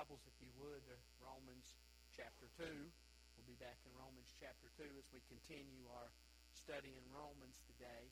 Bibles, if you would, to Romans chapter 2. We'll be back in Romans chapter 2 as we continue our study in Romans today.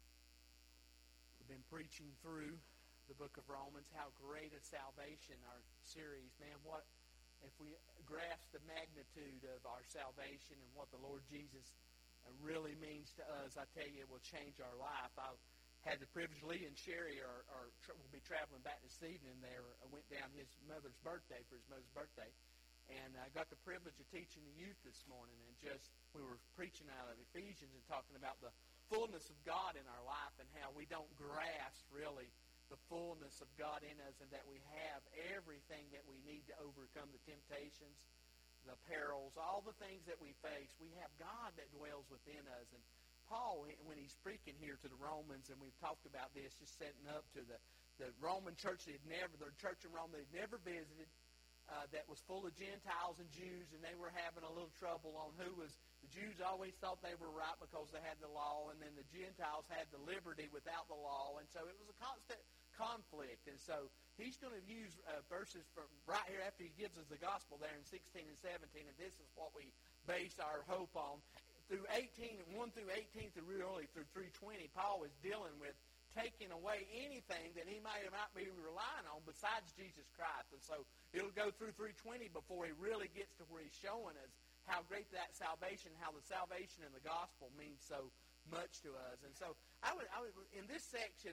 We've been preaching through the book of Romans, how great a salvation, our series. Man, what if we grasp the magnitude of our salvation and what the Lord Jesus really means to us, I tell you, it will change our life. I had the privilege, Lee and Sherry will be traveling back this evening. I went down his mother's birthday for his mother's birthday, and I got the privilege of teaching the youth this morning. And we were preaching out of Ephesians and talking about the fullness of God in our life and how we don't grasp really the fullness of God in us, and that we have everything that we need to overcome the temptations, the perils, all the things that we face. We have God that dwells within us. And Paul, when he's speaking here to the Romans, and we've talked about this, just setting up to the Roman church, their church in Rome they'd never visited, that was full of Gentiles and Jews, and they were having a little trouble on who was. The Jews always thought they were right because they had the law, and then the Gentiles had the liberty without the law, and so it was a constant conflict. And so he's going to use verses from right here after he gives us the gospel there in 16 and 17, and this is what we base our hope on. Through 1 through 18, through 320, Paul is dealing with taking away anything that he might be relying on besides Jesus Christ. And so it'll go through 320 before he really gets to where he's showing us how great that salvation, how the salvation in the gospel means so much to us. And so I would in this section,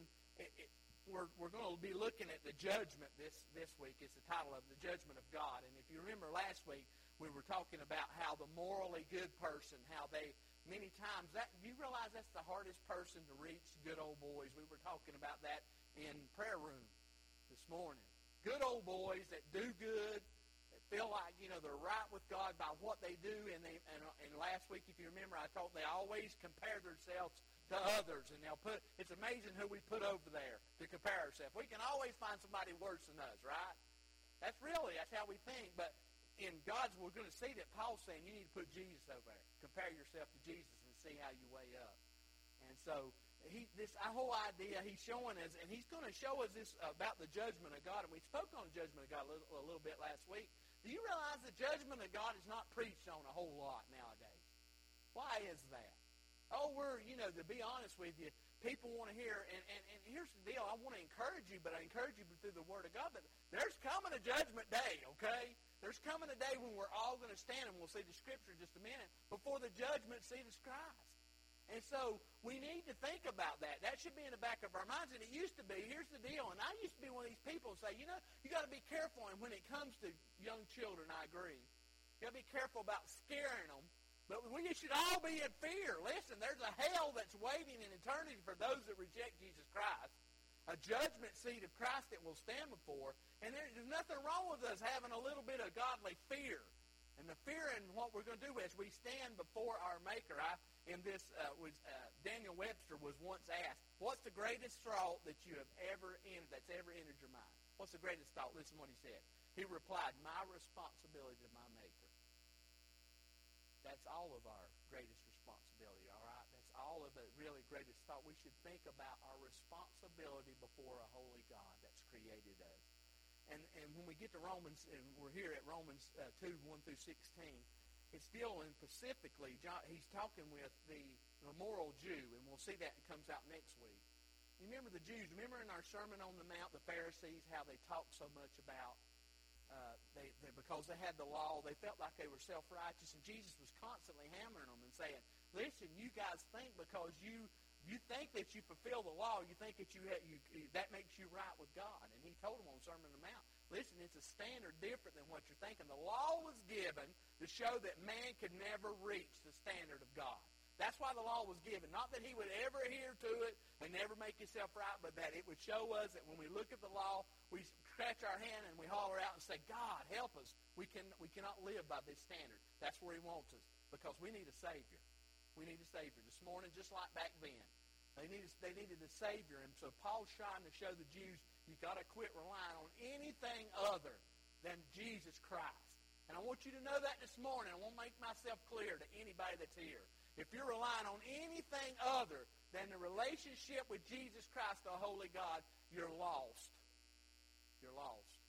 we're going to be looking at the judgment this week. It's the title of the judgment of God. And if you remember last week, we were talking about how the morally good person, how they many times, that you realize that's the hardest person to reach, good old boys. We were talking about that in prayer room this morning. Good old boys that do good, that feel like, they're right with God by what they do. And last week, if you remember, I thought they always compare themselves to others. And it's amazing who we put over there to compare ourselves. We can always find somebody worse than us, right? That's how we think. But in God's, we're going to see that Paul's saying you need to put Jesus over there. Compare yourself to Jesus and see how you weigh up. And so this whole idea he's showing us, and he's going to show us this about the judgment of God. And we spoke on the judgment of God a little bit last week. Do you realize the judgment of God is not preached on a whole lot nowadays? Why is that? To be honest with you, people want to hear, and here's the deal. I want to encourage you, but I encourage you through the Word of God. But there's coming a judgment day, okay? There's coming a day when we're all going to stand, and we'll see the Scripture in just a minute, before the judgment seat of Christ. And so we need to think about that. That should be in the back of our minds. And it used to be, here's the deal, and I used to be one of these people who say, you got to be careful. And when it comes to young children, I agree. You got to be careful about scaring them. But we should all be in fear. Listen, there's a hell that's waiting in eternity for those that reject Jesus Christ. A judgment seat of Christ that we'll stand before. And there's nothing wrong with us having a little bit of godly fear. And the fear in what we're going to do as we stand before our Maker. Daniel Webster was once asked, what's the greatest thought that you have that's ever entered your mind? What's the greatest thought? Listen to what he said. He replied, my responsibility to my Maker. That's all of our greatest responsibility, all right? That's all of the really greatest thought. We should think about our responsibility before a holy God that's created us. And when we get to Romans, and we're here at Romans 2, 1 through 16, it's dealing specifically, he's talking with the moral Jew, and we'll see that it comes out next week. You remember the Jews, remember in our Sermon on the Mount, the Pharisees, how they talked so much about because they had the law, they felt like they were self-righteous, and Jesus was constantly hammering them and saying, listen, you guys think because you think that you fulfill the law, you think that that makes you right with God. And he told them on Sermon on the Mount, listen, it's a standard different than what you're thinking. The law was given to show that man could never reach the standard of God. That's why the law was given. Not that he would ever adhere to it and never make himself right, but that it would show us that when we look at the law, we scratch our hand and we holler out and say, God, help us. We cannot live by this standard. That's where he wants us, because we need a Savior. We need a Savior. This morning, just like back then, they needed a Savior. And so Paul's trying to show the Jews, you've got to quit relying on anything other than Jesus Christ. And I want you to know that this morning. I want to make myself clear to anybody that's here. If you're relying on anything other than the relationship with Jesus Christ, the Holy God, you're lost. You're lost.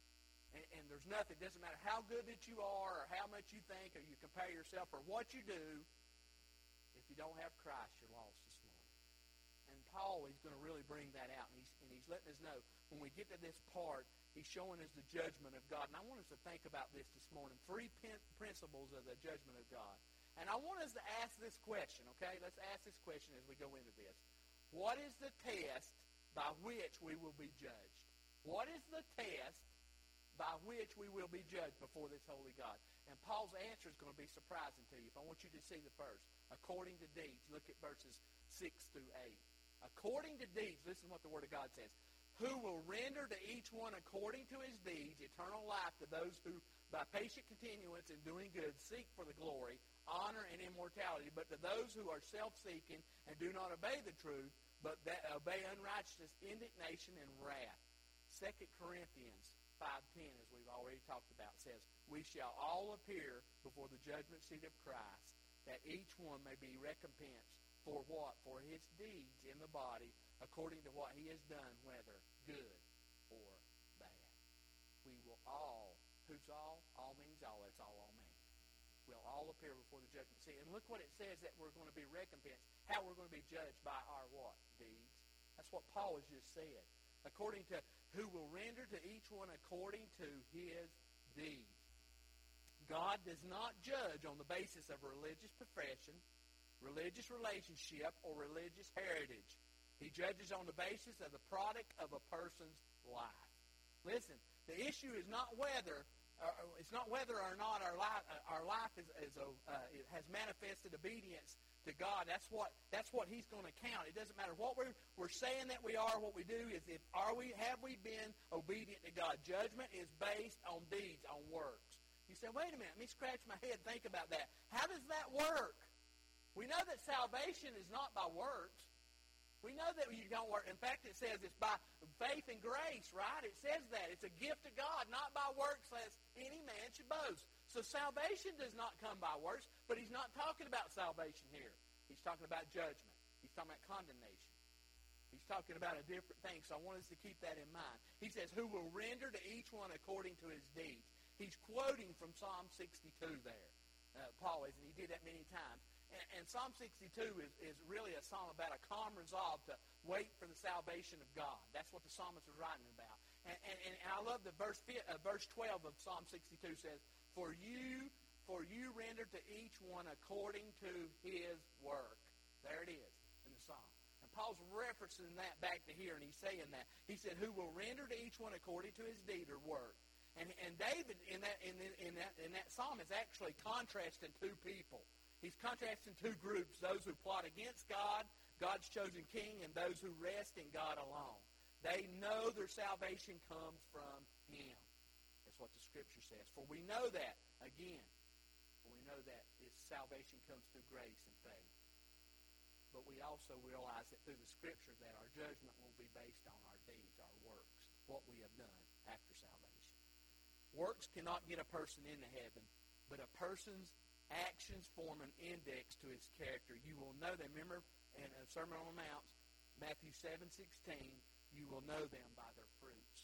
And there's nothing, it doesn't matter how good that you are or how much you think or you compare yourself or what you do, if you don't have Christ, you're lost this morning. And Paul is going to really bring that out, and he's letting us know when we get to this part, he's showing us the judgment of God. And I want us to think about this morning, 3 principles of the judgment of God. And I want us to ask this question, okay? Let's ask this question as we go into this. What is the test by which we will be judged? What is the test by which we will be judged before this holy God? And Paul's answer is going to be surprising to you. If I want you to see the first. According to deeds, look at verses 6 through 8. According to deeds, listen to what the Word of God says. Who will render to each one according to his deeds eternal life to those who, by patient continuance in doing good, seek for the glory, honor, and immortality, but to those who are self-seeking and do not obey the truth, but that obey unrighteousness, indignation, and wrath. 2 Corinthians 5:10, as we've already talked about, says, we shall all appear before the judgment seat of Christ, that each one may be recompensed for what? For his deeds in the body, according to what he has done, whether good or bad. We will all, who's all? All means all. That's all means. We'll all appear before the judgment seat. And look what it says that we're going to be recompensed. How we're going to be judged by our what? Deeds. That's what Paul has just said. According to who will render to each one according to his deeds. God does not judge on the basis of religious profession, religious relationship, or religious heritage. He judges on the basis of the product of a person's life. Listen, the issue is not whether or not our life has manifested obedience to God. That's what He's going to count. It doesn't matter what we're saying that we are. What we do is have we been obedient to God? Judgment is based on deeds, on works. You say, wait a minute, let me scratch my head, think about that. How does that work? We know that salvation is not by works. We know that you don't work. In fact, it says it's by faith and grace, right? It says that. It's a gift of God, not by works, lest any man should boast. So salvation does not come by works, but he's not talking about salvation here. He's talking about judgment. He's talking about condemnation. He's talking about a different thing, so I want us to keep that in mind. He says, who will render to each one according to his deeds. He's quoting from Psalm 62 there. Paul is, and he did that many times. And Psalm 62 is really a psalm about a calm resolve to wait for the salvation of God. That's what the psalmist is writing about. And I love the verse 12 of Psalm 62 says, For you render to each one according to his work. There it is in the psalm. And Paul's referencing that back to here, and he's saying that. He said, who will render to each one according to his deed or work. And David in that psalm is actually contrasting two people. He's contrasting two groups, those who plot against God, God's chosen king, and those who rest in God alone. They know their salvation comes from him. That's what the Scripture says. For we know that, again, salvation comes through grace and faith. But we also realize that through the Scripture that our judgment will be based on our deeds, our works, what we have done after salvation. Works cannot get a person into heaven, but a person's actions form an index to his character. You will know them. Remember in Sermon on the Mount, Matthew 7:16, you will know them by their fruits.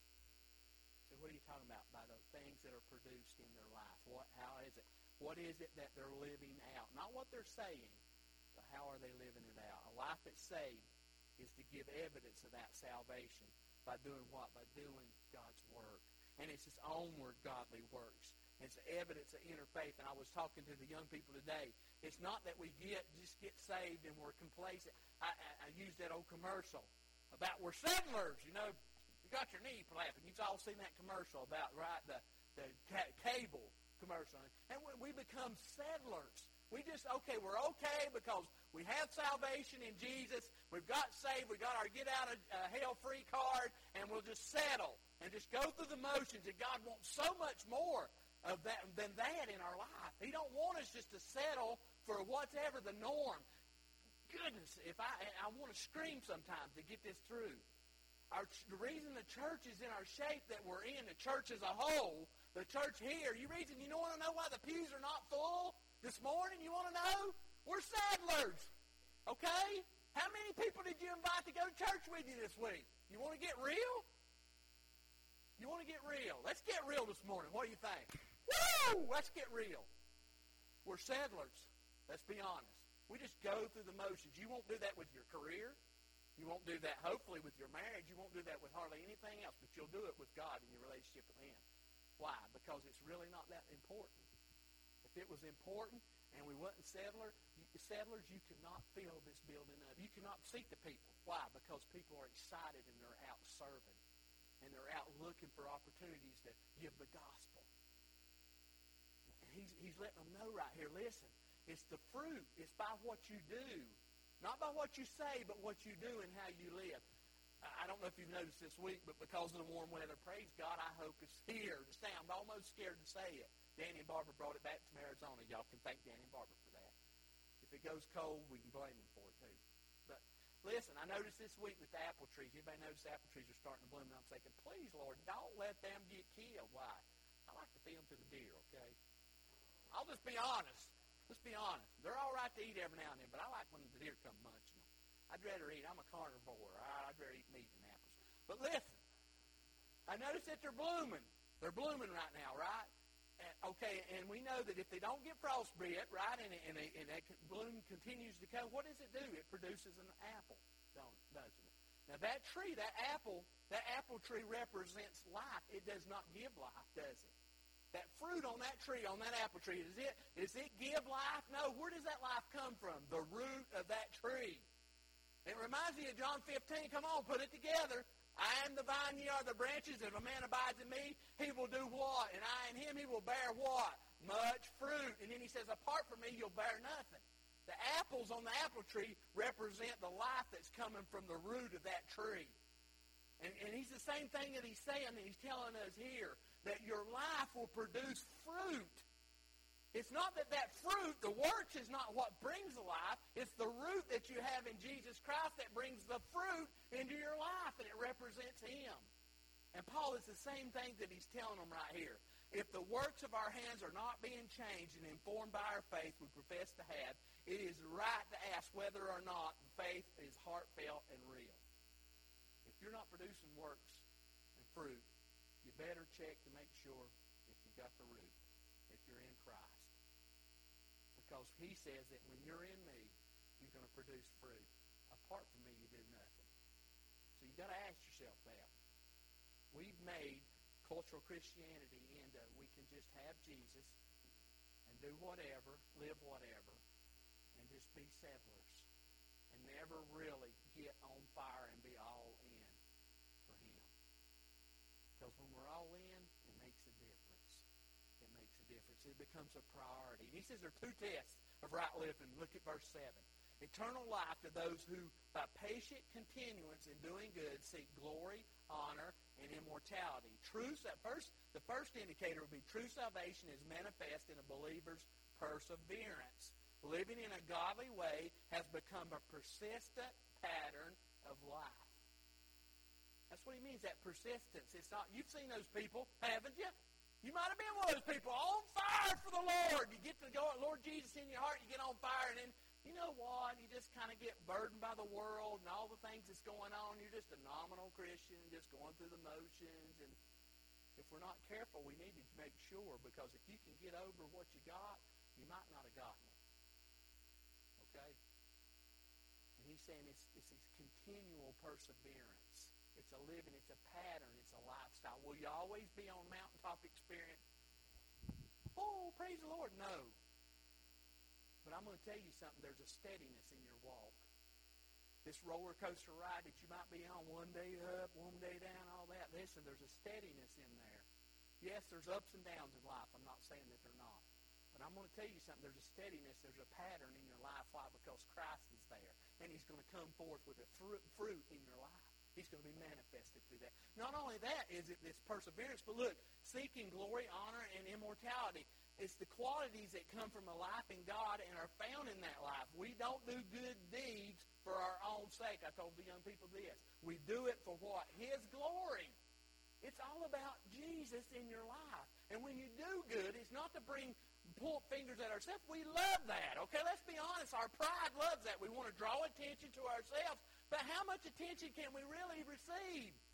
So what are you talking about? By the things that are produced in their life. How is it? What is it that they're living out? Not what they're saying, but how are they living it out? A life that's saved is to give evidence of that salvation by doing what? By doing God's work. And it's His onward godly works. It's evidence of inner faith. And I was talking to the young people today. It's not that we just get saved and we're complacent. I used that old commercial about we're settlers. You know, you got your knee flapping. You've all seen that commercial about, right, the cable commercial. And we become settlers. We're okay because we have salvation in Jesus. We've got saved. We got our get out of hell free card, and we'll just settle and just go through the motions. And God wants so much more of that than that in our life. He don't want us just to settle for whatever the norm. Goodness, if I want to scream sometimes to get this through. The reason the church is in our shape that we're in, the church as a whole, the church here, you want to know why the pews are not full this morning? You want to know? We're settlers, okay? How many people did you invite to go to church with you this week? You want to get real? You want to get real? Let's get real this morning. What do you think? Woo! Let's get real. We're settlers. Let's be honest. We just go through the motions. You won't do that with your career. You won't do that, hopefully, with your marriage. You won't do that with hardly anything else, but you'll do it with God in your relationship with Him. Why? Because it's really not that important. If it was important and we wasn't settlers, you cannot fill this building up. You cannot seat the people. Why? Because people are excited and they're out serving. And they're out looking for opportunities to give the gospel. And he's letting them know right here, listen, it's the fruit. It's by what you do. Not by what you say, but what you do and how you live. I don't know if you've noticed this week, but because of the warm weather, praise God, I hope it's here to say. I'm almost scared to say it. Danny and Barbara brought it back from Arizona. Y'all can thank Danny and Barbara for that. If it goes cold, we can blame them for it too. But listen, I noticed this week with the apple trees. Anybody notice the apple trees are starting to bloom? And I'm thinking, please, Lord, don't let them get killed. Why? I like to feed them to the deer, okay? I'll just be honest. Let's be honest. They're all right to eat every now and then, but I like when the deer come munching them. I'd rather eat. I'm a carnivore. I'd rather eat meat than apples. But listen, I noticed that they're blooming. They're blooming right now, right? And we know that if they don't get frostbite, right, and that bloom continues to come, what does it do? It produces an apple, doesn't it? Now that tree, that apple tree represents life. It does not give life, does it? That fruit on that tree, on that apple tree, does it give life? No. Where does that life come from? The root of that tree. It reminds me of John 15. Come on, put it together. I am the vine, ye are the branches. If a man abides in me, he will do what? And I in him, he will bear what? Much fruit. And then he says, apart from me, you'll bear nothing. The apples on the apple tree represent the life that's coming from the root of that tree. And he's the same thing that he's saying, that he's telling us here, that your life will produce fruit. It's not that fruit, the works is not what brings the life. It's the root that you have in Jesus Christ that brings the fruit into your life, and it represents Him. And Paul is the same thing that he's telling them right here. If the works of our hands are not being changed and informed by our faith we profess to have, it is right to ask whether or not faith is heartfelt and real. If you're not producing works and fruit, you better check to make sure if you got the root, if you're in Christ. Because He says that when you're in me, you're going to produce fruit. Apart from me, you do nothing. So you've got to ask yourself that. We've made cultural Christianity into we can just have Jesus and do whatever, live whatever, and just be settlers and never really get on fire and be all in for Him. Because when we're all in, it makes a difference. It makes a difference. It becomes a priority. And he says there are two tests of right living. Look at verse 7. Eternal life to those who, by patient continuance in doing good, seek glory, honor, and immortality. The first indicator will be true salvation is manifest in a believer's perseverance. Living in a godly way has become a persistent pattern of life. That's what he means, that persistence. It's not, you've seen those people, haven't you? You might have been one of those people on fire for the Lord. You get to go, Lord Jesus in your heart, you get on fire, and then, you know what, you just kind of get burdened by the world and all the things that's going on. You're just a nominal Christian, just going through the motions. And if we're not careful, we need to make sure, because if you can get over what you got, you might not have gotten it. Okay? And he's saying it's this continual perseverance. It's a living, it's a pattern, it's a lifestyle. Will you always be on mountaintop experience? Oh, praise the Lord. No. But I'm going to tell you something. There's a steadiness in your walk. This roller coaster ride that you might be on, one day up, one day down, all that. Listen, there's a steadiness in there. Yes, there's ups and downs in life. I'm not saying that they're not. But I'm going to tell you something. There's a steadiness. There's a pattern in your life. Why? Because Christ is there. And He's going to come forth with a fruit in your life. He's going to be manifested through that. Not only that is it this perseverance, but look, seeking glory, honor, and immortality. It's the qualities that come from a life in God and are found in that life. We don't do good deeds for our own sake. I told the young people this. We do it for what? His glory. It's all about Jesus in your life. And when you do good, it's not to pull fingers at ourselves. We love that, okay? Let's be honest. Our pride loves that. We want to draw attention to ourselves. But how much attention can we really receive?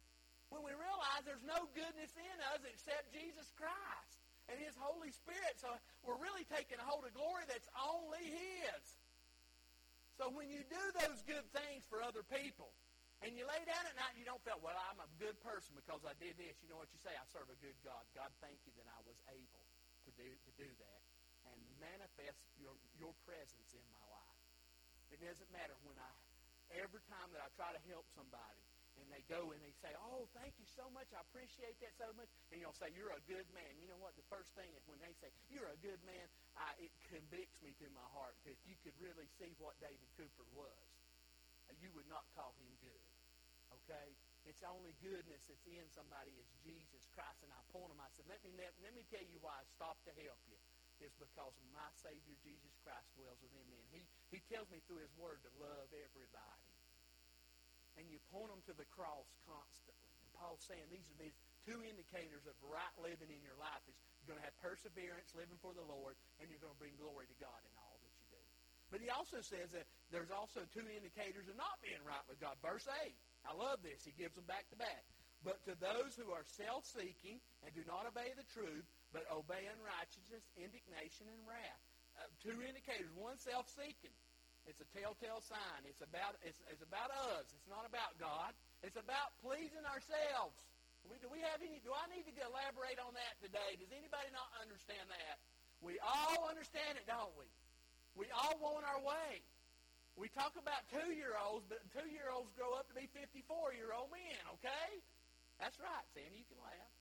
when we realize there's no goodness in us except Jesus Christ and His Holy Spirit. So we're really taking a hold of glory that's only His. So when you do those good things for other people, and you lay down at night and you don't feel, well, I'm a good person because I did this. You know what you say? I serve a good God. God, thank you that I was able to do that and manifest your presence in my life. It doesn't matter every time that I try to help somebody and they go and they say, oh, thank you so much. I appreciate that so much. And you'll say, you're a good man. You know what? The first thing is when they say, you're a good man, it convicts me to my heart. Because if you could really see what David Cooper was, you would not call him good. Okay? It's only goodness that's in somebody is Jesus Christ. And I point him, I said, let me tell you why I stopped to help you. It's because my Savior Jesus Christ dwells within me. And he tells me through His Word to love everybody. And you point them to the cross constantly. And Paul's saying these are these two indicators of right living in your life. Is you're going to have perseverance, living for the Lord, and you're going to bring glory to God in all that you do. But he also says that there's also two indicators of not being right with God. Verse 8. I love this. He gives them back to back. But to those who are self-seeking and do not obey the truth, but obey unrighteousness, indignation, and wrath. Two indicators. One, self-seeking. It's a telltale sign. It's about us. It's not about God. It's about pleasing ourselves. Do I need to elaborate on that today? Does anybody not understand that? We all understand it, don't we? We all want our way. We talk about 2-year-olds, but 2-year-olds grow up to be 54-year-old men, okay? That's right, Sandy. You can laugh.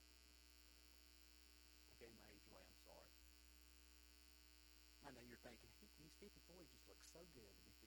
I gave my age away. I'm sorry. I know you're thinking, he's 54. He just looks so good to be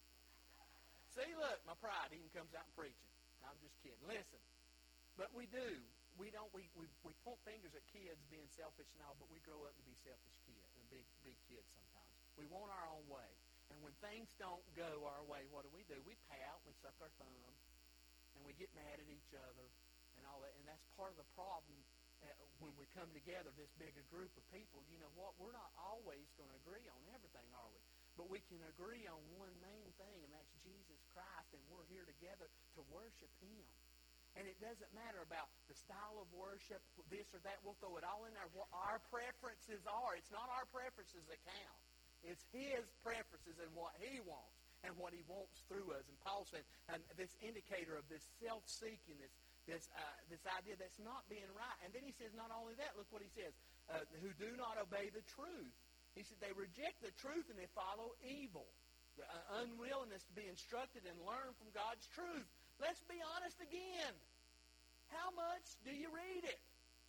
54. See, look, my pride even comes out in preaching. I'm just kidding. Listen, but we do. We point fingers at kids being selfish and all, but we grow up to be selfish kids and big kids sometimes. We want our own way. And when things don't go our way, what do? We pout, we suck our thumb, and we get mad at each other and all that. And that's part of the problem when we come together, this bigger group of people. You know what? We're not always going to agree on everything, are we? But we can agree on one main thing, and that's Jesus Christ, and we're here together to worship Him. And it doesn't matter about the style of worship, this or that. We'll throw it all in there. What our preferences are. It's not our preferences that count. It's His preferences and what He wants and what He wants through us. And Paul said, this indicator of this self-seeking, this idea that's not being right. And then he says, not only that, look what he says, who do not obey the truth. He said they reject the truth and they follow evil. The unwillingness to be instructed and learn from God's truth. Let's be honest again. How much do you read it?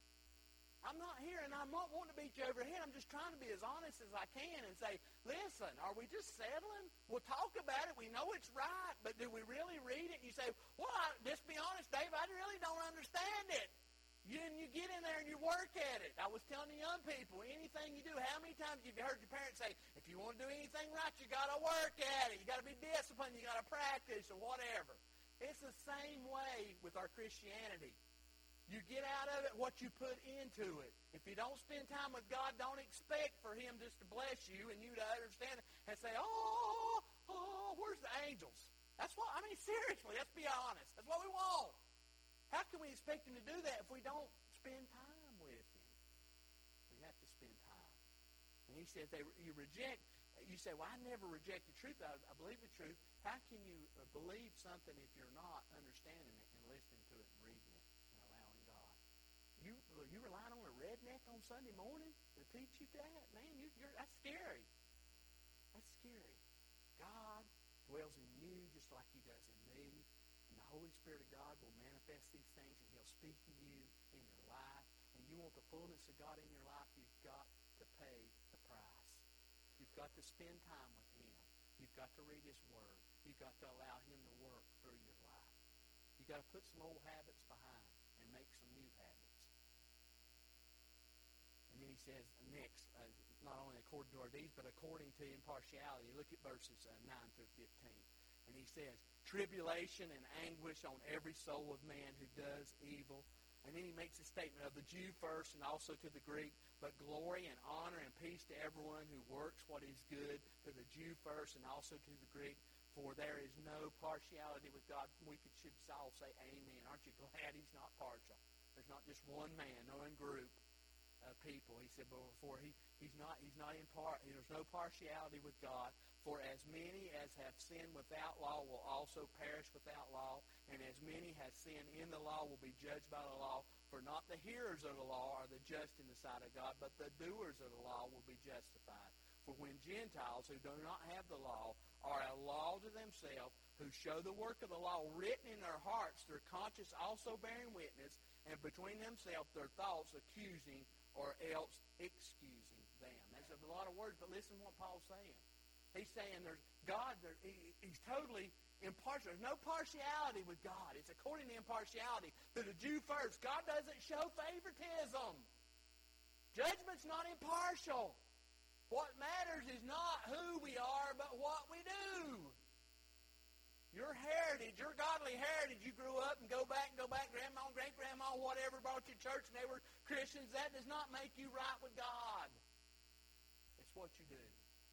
I'm not here, and I'm not wanting to beat you over the head. I'm just trying to be as honest as I can and say, listen, are we just settling? We'll talk about it. We know it's right, but do we really read it? You say, well, just be honest, Dave, I really don't understand it. You get in there and you work at it. I was telling the young people, anything you do, how many times have you heard your parents say, if you want to do anything right, you got to work at it. You got to be disciplined. You got to practice or whatever. It's the same way with our Christianity. You get out of it what you put into it. If you don't spend time with God, don't expect for Him just to bless you and you to understand it and say, oh, where's the angels? That's what, seriously, let's be honest. That's what we want. How can we expect Him to do that if we don't spend time with Him? We have to spend time. And He says you reject. You say, well, I never reject the truth. I believe the truth. How can you believe something if you're not understanding it and listening to it and reading it and allowing God? You relying on a redneck on Sunday morning to teach you that? Man, that's scary. That's scary. God dwells in you just like He does in me. And the Holy Spirit of God will manifest these things, and He'll speak to you in your life. And you want the fullness of God in your life, you've got to pay the price. You've got to spend time with Him. You've got to read His Word. You've got to allow Him to work through your life. You've got to put some old habits behind and make some new habits. And then he says next, not only according to our deeds, but according to impartiality. Look at verses 9 through 15. And he says, tribulation and anguish on every soul of man who does evil. And then he makes a statement of the Jew first and also to the Greek, but glory and honor and peace to everyone who works what is good, to the Jew first and also to the Greek. For there is no partiality with God. We should all say amen. Aren't you glad He's not partial? There's not just one man, no one group of people. He said, but for He's not in part. There's no partiality with God. For as many as have sinned without law will also perish without law, and as many have sinned in the law will be judged by the law. For not the hearers of the law are the just in the sight of God, but the doers of the law will be justified. For when Gentiles who do not have the law are a law to themselves, who show the work of the law written in their hearts, their conscience also bearing witness, and between themselves their thoughts accusing or else excusing them. That's a lot of words, but listen to what Paul's saying. He's saying He's totally impartial. There's no partiality with God. It's according to impartiality. To the Jew first, God doesn't show favoritism. Judgment's not impartial. What matters is not who we are, but what we do. Your heritage, your godly heritage, you grew up and go back, grandma, great-grandma, whatever, brought you to church and they were Christians, that does not make you right with God. It's what you do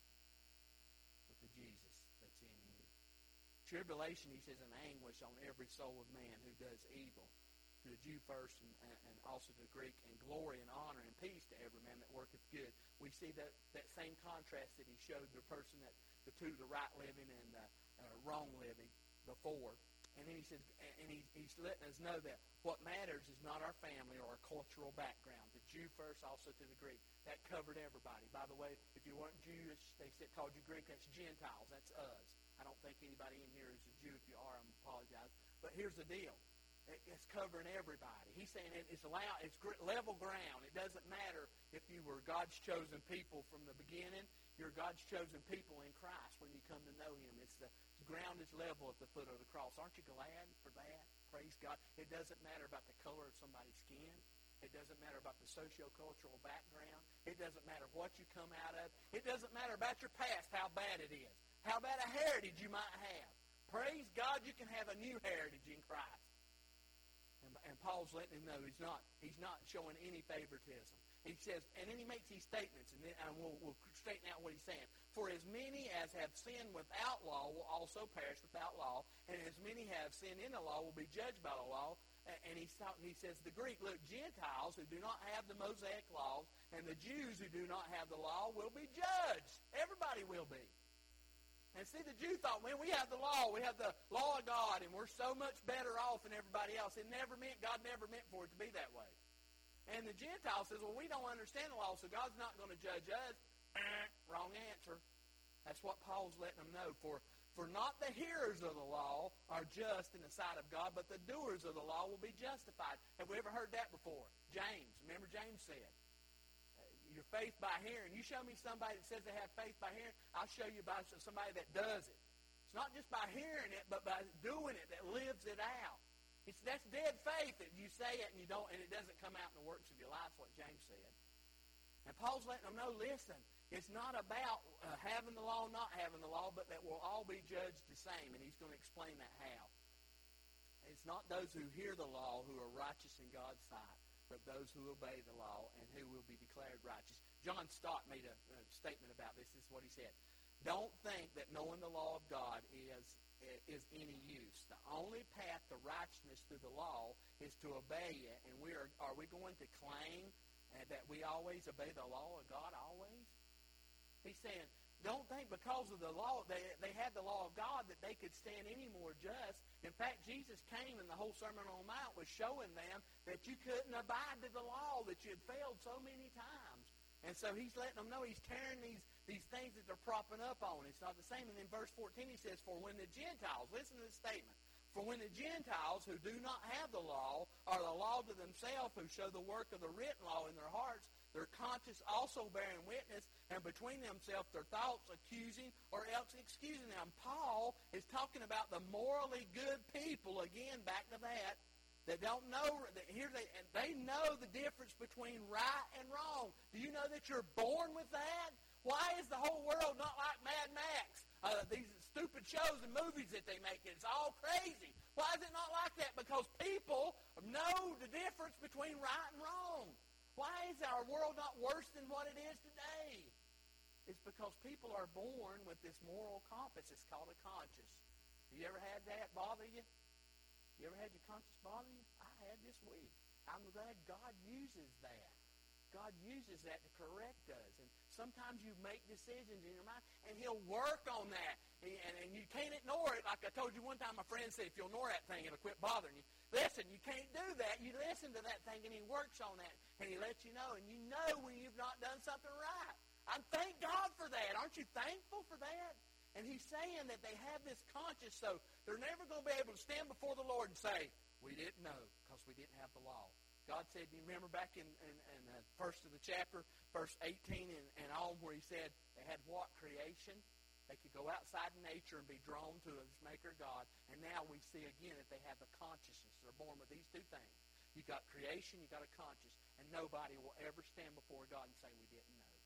with the Jesus that's in you. Tribulation, he says, and anguish on every soul of man who does evil. To the Jew first and also to the Greek, and glory and honor and peace to every man that worketh good. We see that same contrast that he showed the person that the right living and the wrong living before. And then he says, and he's letting us know that what matters is not our family or our cultural background. The Jew first, also to the Greek. That covered everybody. By the way, if you weren't Jewish, they called you Greek. That's Gentiles. That's us. I don't think anybody in here is a Jew. If you are, I apologize. But here's the deal. It's covering everybody. He's saying it's level ground. It doesn't matter if you were God's chosen people from the beginning. You're God's chosen people in Christ when you come to know Him. The ground is level at the foot of the cross. Aren't you glad for that? Praise God. It doesn't matter about the color of somebody's skin. It doesn't matter about the socio-cultural background. It doesn't matter what you come out of. It doesn't matter about your past, how bad it is. How bad a heritage you might have. Praise God, you can have a new heritage in Christ. And Paul's letting him know he's not showing any favoritism. He says, and then he makes these statements, and then we'll straighten out what he's saying. For as many as have sinned without law will also perish without law, and as many have sinned in the law will be judged by the law. And he says the Greek, look, Gentiles who do not have the Mosaic laws and the Jews who do not have the law will be judged. Everybody will be. And see, the Jew thought, man, we have the law of God, and we're so much better off than everybody else. God never meant for it to be that way. And the Gentile says, well, we don't understand the law, so God's not going to judge us. Wrong answer. That's what Paul's letting them know. For not the hearers of the law are just in the sight of God, but the doers of the law will be justified. Have we ever heard that before? James. Remember James said, your faith by hearing. You show me somebody that says they have faith by hearing, I'll show you by somebody that does it. It's not just by hearing it, but by doing it, that lives it out. That's dead faith that you say it and you don't, and it doesn't come out in the works of your life, what James said. And Paul's letting them know, listen, it's not about having the law, not having the law, but that we'll all be judged the same, and he's going to explain that how. It's not those who hear the law who are righteous in God's sight, but those who obey the law and who will be declared righteous. John Stott made a statement about this. This is what he said. Don't think that knowing the law of God is any use. The only path to righteousness through the law is to obey it. And are we going to claim that we always obey the law of God always? He's saying, don't think because of the law, they had the law of God, that they could stand any more just. In fact, Jesus came and the whole Sermon on the Mount was showing them that you couldn't abide to the law, that you had failed so many times. And so he's letting them know, he's tearing these things that they're propping up on. It's not the same. And then verse 14 he says, for when the Gentiles, listen to this statement, for when the Gentiles who do not have the law are the law to themselves, who show the work of the written law in their hearts, their conscience also bearing witness, and between themselves their thoughts accusing or else excusing them. Paul is talking about the morally good people, again, back to that don't know, they know the difference between right and wrong. Do you know that you're born with that? Why is the whole world not like Mad Max? These stupid shows and movies that they make, it's all crazy. Why is it not like that? Because people know the difference between right and wrong. Why is our world not worse than what it is today? It's because people are born with this moral compass. It's called a conscience. Have you ever had that bother you? You ever had your conscience bother you? I had this week. I'm glad God uses that. God uses that to correct us. And sometimes you make decisions in your mind, and He'll work on that. And you can't ignore it. Like I told you one time, my friend said, if you'll ignore that thing, it'll quit bothering you. Listen, you can't do that. You listen to that thing, and He works on that. And He lets you know. And you know when you've not done something right. I thank God for that. Aren't you thankful for that? And He's saying that they have this conscience, so they're never going to be able to stand before the Lord and say, we didn't know because we didn't have the law. God said, you remember back in the first of the chapter, verse 18 and on, where He said they had what? Creation. They could go outside in nature and be drawn to His Maker God. And now we see again that they have the consciousness. They're born with these two things. You got creation, you got a conscience. And nobody will ever stand before God and say, we didn't know.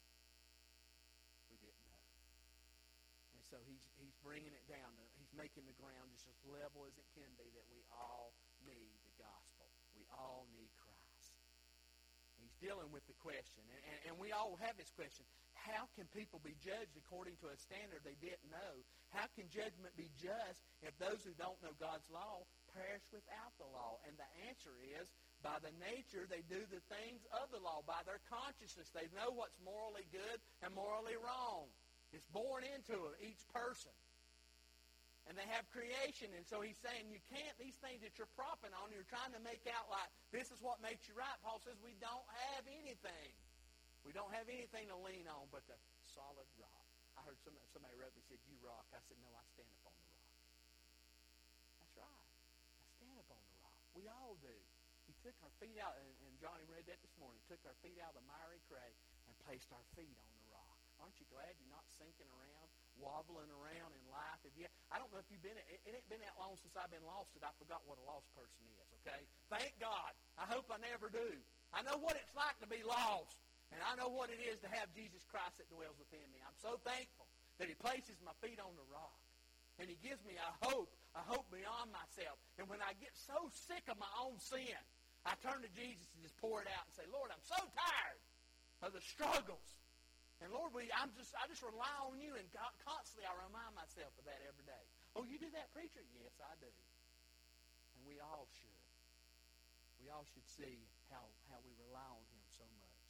We didn't know. And so He's bringing it down. He's making the ground just as level as it can be that we all need the gospel. We all need Christ. He's dealing with the question. And we all have this question. How can people be judged according to a standard they didn't know? How can judgment be just if those who don't know God's law perish without the law? And the answer is, by the nature, they do the things of the law. By their consciousness, they know what's morally good and morally wrong. It's born into each person. And they have creation. And so He's saying you can't, these things that you're propping on, you're trying to make out like this is what makes you right. Paul says we don't have anything. We don't have anything to lean on but the solid rock. I heard somebody wrote me, said, you rock. I said, no, I stand upon the rock. That's right. I stand upon the rock. We all do. He took our feet out, and Johnny read that this morning, took our feet out of the miry clay and placed our feet on the rock. Aren't you glad you're not sinking around, wobbling around in life? I don't know if you've been, it ain't been that long since I've been lost that I forgot what a lost person is, okay? Thank God. I hope I never do. I know what it's like to be lost, and I know what it is to have Jesus Christ that dwells within me. I'm so thankful that He places my feet on the rock, and He gives me a hope beyond myself. And when I get so sick of my own sin, I turn to Jesus and just pour it out and say, Lord, I'm so tired of the struggles. And Lord, I just rely on you, and constantly I remind myself of that every day. Oh, you do that, preacher? Yes, I do. And we all should. We all should see how we rely on Him so much.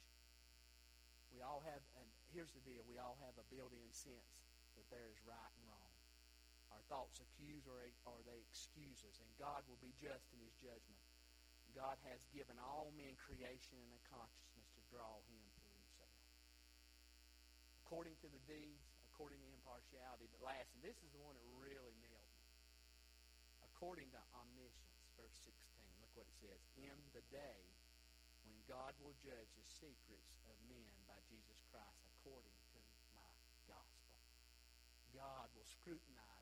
We all have, and here's the deal, we all have a built-in sense that there is right and wrong. Our thoughts accuse or they excuse us, and God will be just in His judgment. God has given all men creation and a consciousness to draw Him to Himself. According to the deeds, according to impartiality. But last, and this is the one that really nailed me. According to omniscience, verse 16. Look what it says. In the day when God will judge the secrets of men by Jesus Christ according to my gospel. God will scrutinize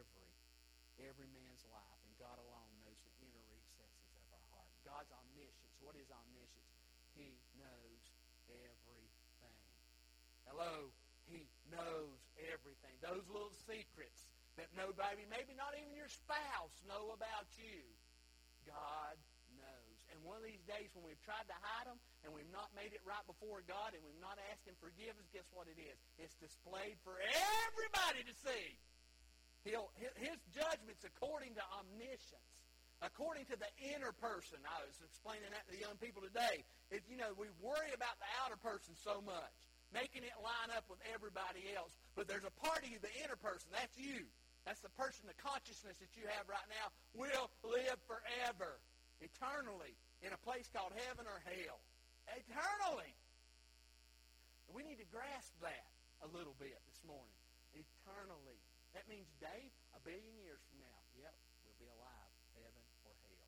every man's life, and God alone knows the inner recesses of our heart. God's omniscience. What is omniscience? He knows everything. Hello? He knows everything. Those little secrets that nobody, maybe not even your spouse, know about you. God knows. And one of these days when we've tried to hide them and we've not made it right before God and we've not asked Him forgiveness, guess what it is? It's displayed for everybody to see. His judgment's according to omniscience. According to the inner person. I was explaining that to the young people today. We worry about the outer person so much, making it line up with everybody else. But there's a part of you, the inner person. That's you. That's the person, the consciousness that you have right now will live forever, eternally, in a place called heaven or hell. Eternally. We need to grasp that a little bit this morning. Eternally. That means, Dave, 1 billion years from now, yep, we'll be alive, heaven or hell.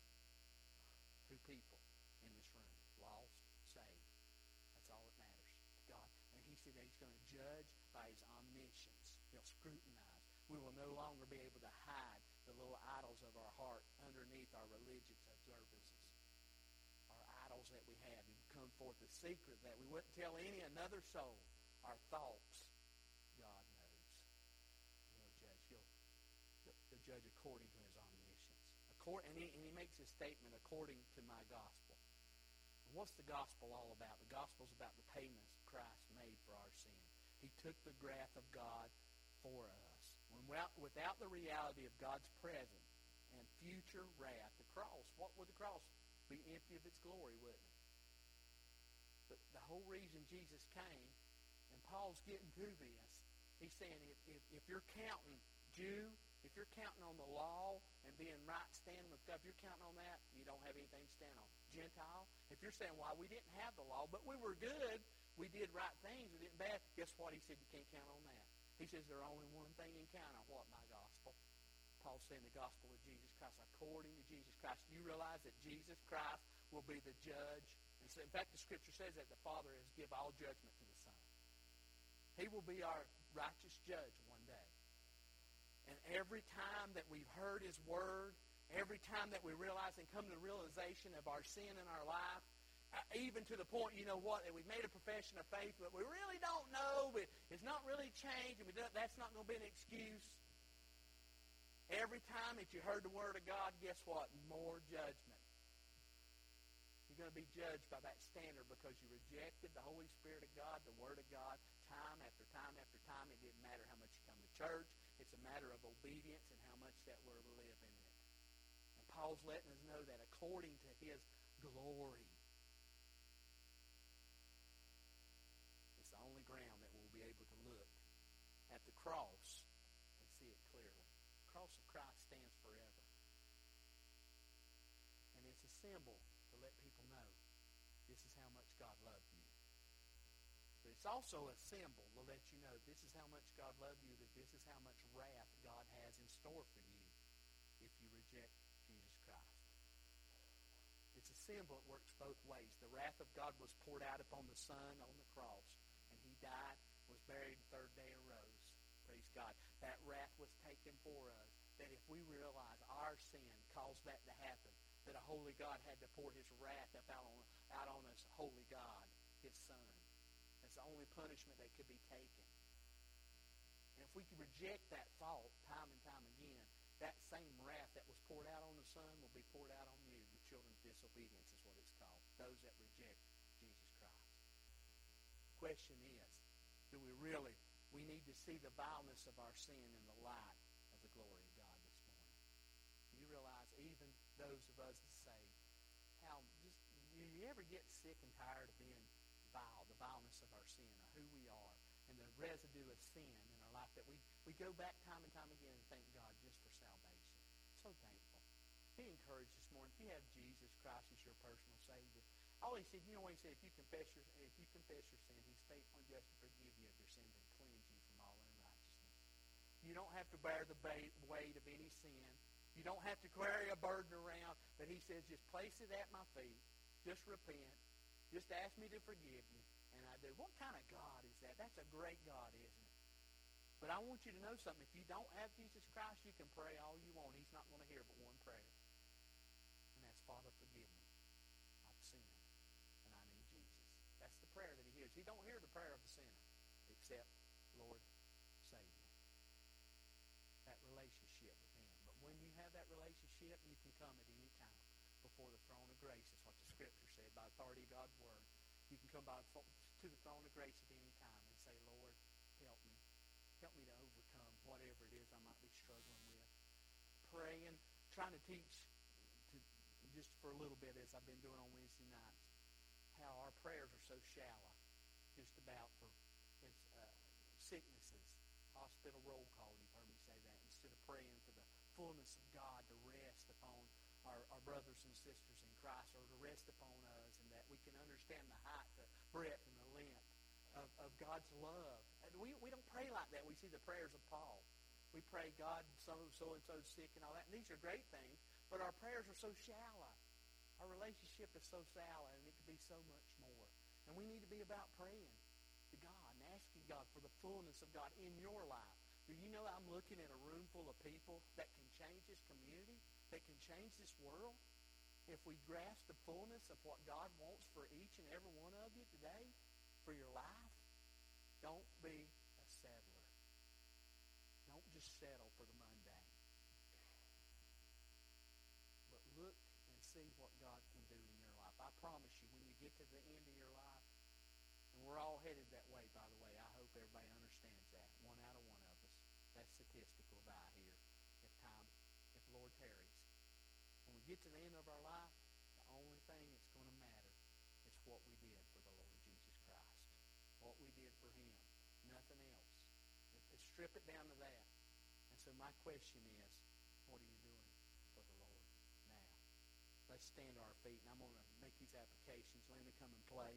Two people in this room, lost, saved. That's all that matters to God. And He said that He's going to judge by His omniscience. He'll scrutinize. We will no longer be able to hide the little idols of our heart underneath our religious observances. Our idols that we have. And come forth the secret that we wouldn't tell another soul. Our thoughts. God knows. He'll judge according to His omniscience. And he makes his statement, according to my gospel. And what's the gospel all about? The gospel's about the payment Christ made for our sin. He took the wrath of God for us. Without the reality of God's present and future wrath, the cross, what would the cross be? Empty of its glory, wouldn't it? But the whole reason Jesus came, and Paul's getting to this, he's saying if you're counting Jew, if you're counting on the law and being right standing with God, if you're counting on that, you don't have anything to stand on. Gentile, if you're saying, well, we didn't have the law, but we were good, we did right things, we didn't bad, guess what? He said you can't count on that. He says there's only one thing you can count on. What? My gospel. Paul's saying the gospel of Jesus Christ. According to Jesus Christ, you realize that Jesus Christ will be the judge. And so, in fact, the Scripture says that the Father has given all judgment to the Son. He will be our righteous judge one day. And every time that we've heard His Word, every time that we realize and come to the realization of our sin in our life, even to the point, you know what, that we've made a profession of faith, but we really don't know, but it's not really changed, and that's not going to be an excuse. Every time that you heard the Word of God, guess what? More judgment. You're going to be judged by that standard because you rejected the Holy Spirit of God, the Word of God, time after time after time. It didn't matter how much you come to church. It's a matter of obedience and how much that we're living in it. And Paul's letting us know that according to His glory, it's the only ground that we'll be able to look at the cross and see it clearly. The cross of Christ stands forever. And it's a symbol to let people know this is how much God loved you. But it's also a symbol to let you know this is how much God loved you, that this is how much wrath God has in store for you if you reject Jesus Christ. It's a symbol. It works both ways. The wrath of God was poured out upon the Son on the cross, and He died, was buried, the third day arose. Praise God. That wrath was taken for us, that if we realize our sin caused that to happen, that a holy God had to pour His wrath out on us, holy God, His Son. That's the only punishment that could be taken. And if we can reject that fault time and time again, that same wrath that was poured out on the Son will be poured out on you. The children of disobedience is what it's called. Those that reject Jesus Christ. The question is, do we really, we need to see the vileness of our sin in the light of the glory of God this morning. You realize even those of us that say, you ever get sick and tired of being vile, the vileness of our sin, of who we are, and the residue of sin in our life that we go back time and time again and thank God just for salvation. So thankful. Be encouraged this morning. If you have Jesus Christ as your personal Savior, all He said, you know what He said, if you confess your sin, He's faithful and just to forgive you of your sins and cleanse you from all unrighteousness. You don't have to bear the weight of any sin. You don't have to carry a burden around, but He says, just place it at my feet. Just repent. Just ask me to forgive you. And I do. What kind of God is that? That's a great God, isn't it? But I want you to know something. If you don't have Jesus Christ, you can pray all you want. He's not going to hear but one prayer. And that's, Father, forgive me. I've sinned. And I need Jesus. That's the prayer that He hears. He don't hear the prayer of the sinner, except, Lord, save me. That relationship with Him. But when you have that relationship, you can come at any time before the throne of grace. Is what the Scripture said, by authority of God's Word. You can come to the throne of grace at any time and say, Lord, help me. Help me to overcome whatever it is I might be struggling with. Praying, trying to teach just for a little bit as I've been doing on Wednesday nights, how our prayers are so shallow, just about for sicknesses, hospital roll call, you've heard me say that, instead of praying for the fullness of God to rest upon our brothers and sisters in Christ, or to rest upon us, and that we can understand the height, the breadth, and the length of God's love. And we don't pray like that. We see the prayers of Paul. We pray, God, so-and-so sick and all that. And these are great things, but our prayers are so shallow. Our relationship is so shallow, and it could be so much more. And we need to be about praying to God and asking God for the fullness of God in your life. Do you know I'm looking at a room full of people that can change this community, that can change this world? If we grasp the fullness of what God wants for each and every one of you today, for your life, don't be a settler. Don't just settle for the mundane. But look and see what God can do in your life. I promise you, when you get to the end of your life, and we're all headed that way, by the way, I hope everybody understands that. One out of one of us. That statistic will die here if the Lord tarries. When we get to the end of our life, the only thing that's going to matter is what we did for the Lord Jesus Christ. What we did for Him. Nothing else. Let's strip it down to that. And so my question is, what are you doing for the Lord now? Let's stand to our feet, and I'm going to make these applications. Linda, come and play.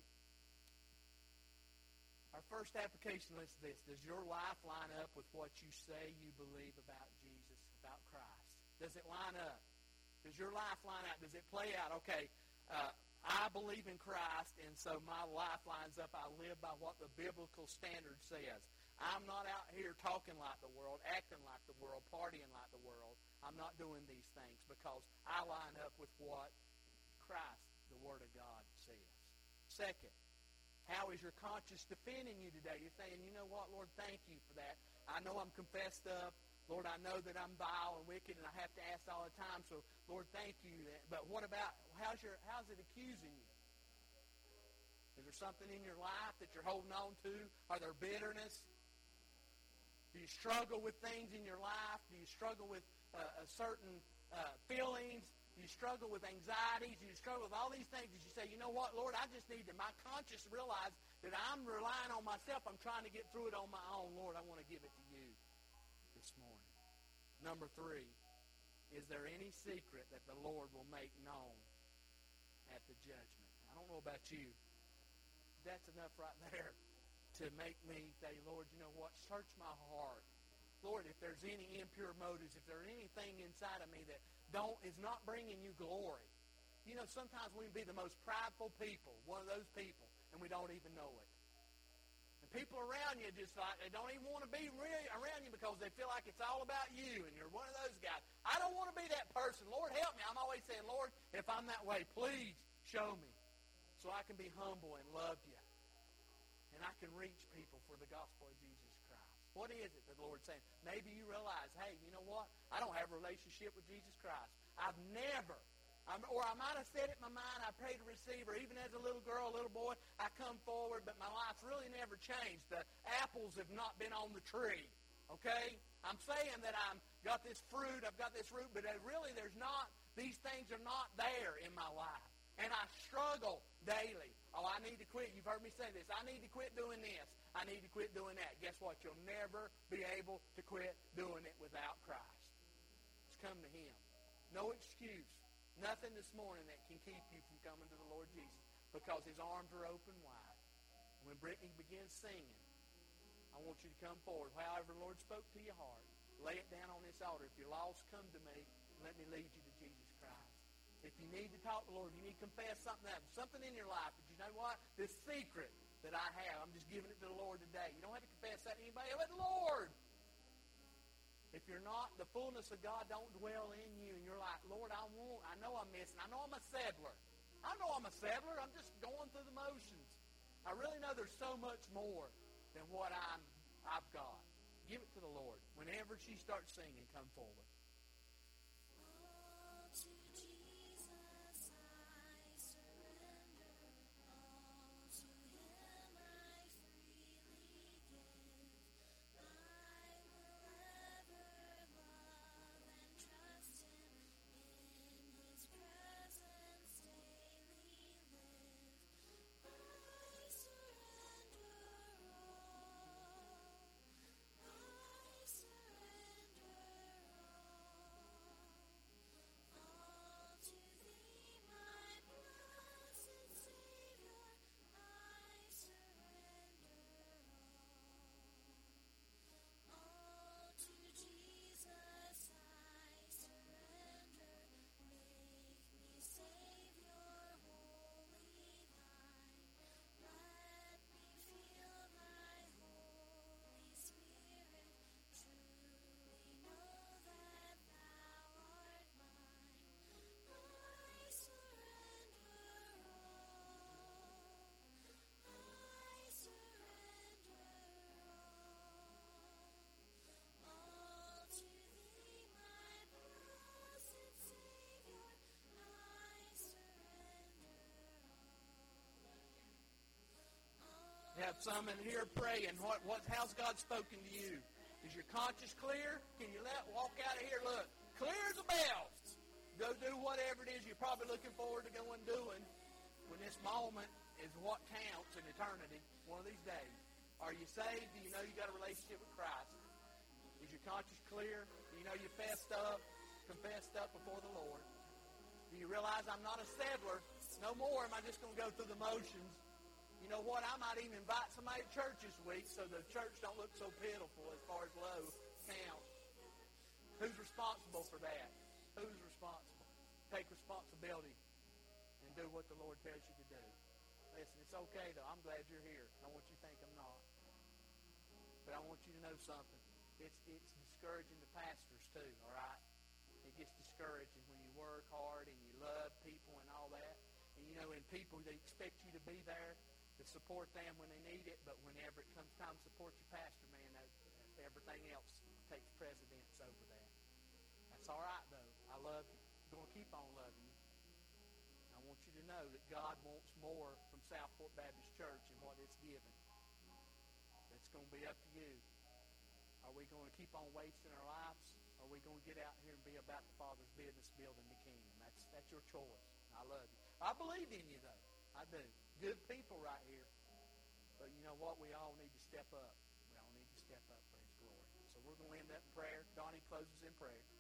Our first application is this. Does your life line up with what you say you believe about Jesus, about Christ? Does it line up? Does your life line up? Does it play out? Okay, I believe in Christ, and so my life lines up. I live by what the biblical standard says. I'm not out here talking like the world, acting like the world, partying like the world. I'm not doing these things because I line up with what Christ, the Word of God, says. Second, how is your conscience defending you today? You're saying, you know what, Lord, thank you for that. I know I'm confessed up. Lord, I know that I'm vile and wicked, and I have to ask all the time. So, Lord, thank you. But what about, how's it accusing you? Is there something in your life that you're holding on to? Are there bitterness? Do you struggle with things in your life? Do you struggle with certain feelings? Do you struggle with anxieties? Do you struggle with all these things? Did you say, you know what, Lord, I just need to, my conscience realize that I'm relying on myself. I'm trying to get through it on my own. Lord, I want to give it to you this morning. Number 3, is there any secret that the Lord will make known at the judgment? I don't know about you. That's enough right there to make me say, Lord, you know what? Search my heart. Lord, if there's any impure motives, if there's anything inside of me that is not bringing you glory. You know, sometimes we can be the most prideful people, one of those people, and we don't even know it. And people around you just like, they don't even want to be really around you because they feel like it's all about you, and you're one of those guys. I don't want to be that person. Lord, help me. I'm always saying, Lord, if I'm that way, please show me so I can be humble and love you. And I can reach people for the gospel of Jesus Christ. What is it that the Lord's saying? Maybe you realize, hey, you know what? I don't have a relationship with Jesus Christ. I've never, or I might have said it in my mind, I prayed to receive, or even as a little girl, a little boy, I come forward, but my life's really never changed. The apples have not been on the tree, okay? I'm saying that I've got this fruit, but really there's not, these things are not there in my life. And I struggle daily. Oh, I need to quit. You've heard me say this. I need to quit doing this. I need to quit doing that. Guess what? You'll never be able to quit doing it without Christ. Just come to Him. No excuse. Nothing this morning that can keep you from coming to the Lord Jesus because His arms are open wide. When Brittany begins singing, I want you to come forward. However the Lord spoke to your heart, lay it down on this altar. If you're lost, come to me and let me lead you to Jesus Christ. If you need to talk to the Lord, you need to confess something in your life. But you know what? This secret that I have, I'm just giving it to the Lord today. You don't have to confess that to anybody but the Lord. If you're not, the fullness of God don't dwell in you, and you're like, Lord, I know I'm missing. I know I'm a settler. I'm just going through the motions. I really know there's so much more than what I've got. Give it to the Lord. Whenever she starts singing, come forward. got some in here praying. How's God spoken to you? Is your conscience clear? Can you walk out of here, look, clear as a bell? Go do whatever it is you're probably looking forward to going doing when this moment is what counts in eternity, one of these days. Are you saved? Do you know you got a relationship with Christ? Is your conscience clear? Do you know you confessed up before the Lord? Do you realize I'm not a settler? No more am I just going to go through the motions. You know what? I might even invite somebody to church this week so the church don't look so pitiful as far as low counts. Who's responsible for that? Who's responsible? Take responsibility and do what the Lord tells you to do. Listen, it's okay, though. I'm glad you're here. I want you to think I'm not. But I want you to know something. It's discouraging to pastors, too, all right? It gets discouraging when you work hard and you love people and all that. And, and people, they expect you to be there to support them when they need it, but whenever it comes time to support your pastor, man, everything else takes precedence over that. That's all right, though. I love you. I'm going to keep on loving you. I want you to know that God wants more from Southport Baptist Church and what it's given. It's going to be up to you. Are we going to keep on wasting our lives? Or are we going to get out here and be about the Father's business, building the kingdom? That's your choice. I love you. I believe in you, though. I do. Good people right here. But you know what? We all need to step up. We all need to step up for His glory. So we're going to end up in prayer. Donnie closes in prayer.